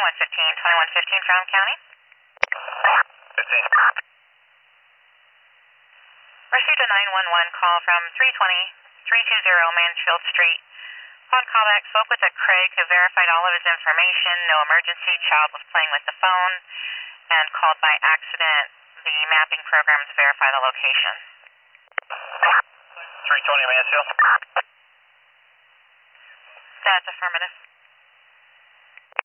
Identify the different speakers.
Speaker 1: 2115 from County.
Speaker 2: 15.
Speaker 1: Received a 911 call from 320 Mansfield Street. Upon callback, spoke with a Craig who verified all of his information. No emergency. Child was playing with the phone and called by accident. The mapping program to verify the location.
Speaker 2: 320 Mansfield.
Speaker 1: That's affirmative.